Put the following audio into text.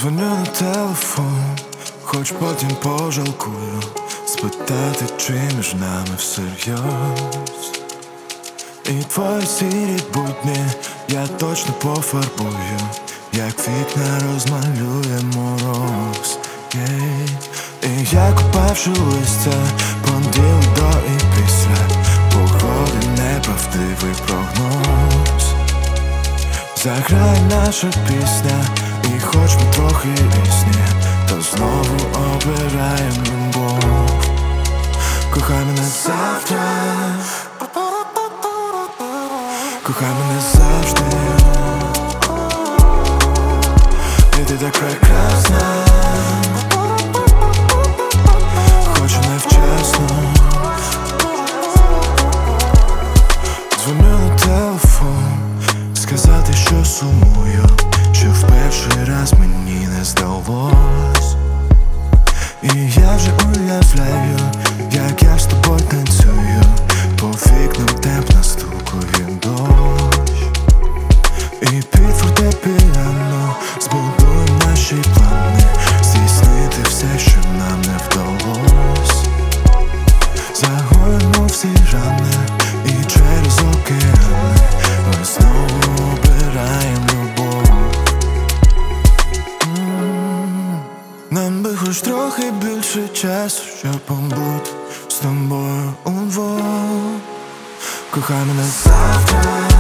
Дзвоню на телефон, хоч потім пожалкую, спитати, чи між нами всерйоз. І твої сірі будні я точно пофарбую, як вікна розмалює мороз. І я купавши листя, понеділок до і після погоди неправдивий прогноз. Заграє наша пісня, і хоч ми трохи різні, то знову обираєм любов. Кохай мене завтра, кохай мене завжди, і ти так прекрасна, хоч і невчасно. Дзвоню на телефон, сказати, що сумую, що в перший раз мені не здалось. І я вже уявляю, як я з тобою танцюю, по вікнам тепло стукає дощ. І під фортепіано збудуємо наші плани, здійснити все, що нам не вдалось. Загоїмо всі рани, і через океани ми знову обираєм любов. Нам би хоч трохи більше часу, щоб побути з тобою удвох. Кохай мене завтра,